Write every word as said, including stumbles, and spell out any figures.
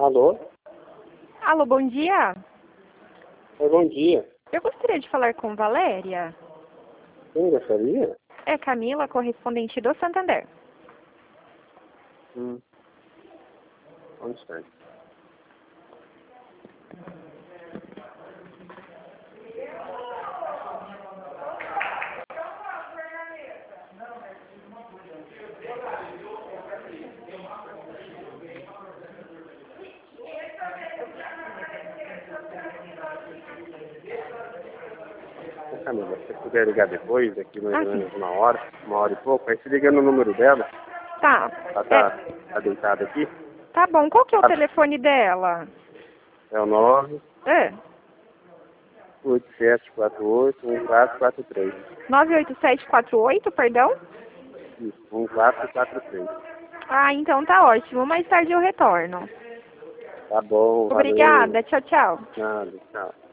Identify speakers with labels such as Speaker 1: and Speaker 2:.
Speaker 1: Alô?
Speaker 2: Alô, bom dia.
Speaker 1: Oi, bom dia.
Speaker 2: Eu gostaria de falar com Valéria.
Speaker 1: Quem gostaria?
Speaker 2: É Camila, correspondente do Santander.
Speaker 1: Hum. Um instante. Ô, Camila, se você puder ligar depois, aqui mais
Speaker 2: Ah,
Speaker 1: ou
Speaker 2: sim.
Speaker 1: menos uma hora, uma hora e pouco, aí você liga no número dela.
Speaker 2: Tá.
Speaker 1: Ela tá,
Speaker 2: É,
Speaker 1: tá deitada aqui.
Speaker 2: tá bom. Qual que é o
Speaker 1: Ah,
Speaker 2: telefone dela?
Speaker 1: É o nove
Speaker 2: É.
Speaker 1: oito sete quatro oito um quatro quatro três.
Speaker 2: nove oito sete quatro oito, perdão?
Speaker 1: Isso, um quatro quatro três.
Speaker 2: Ah, então tá ótimo. Mais tarde eu retorno.
Speaker 1: Tá bom, valeu.
Speaker 2: Obrigada. Tchau, tchau.
Speaker 1: Nada, tchau.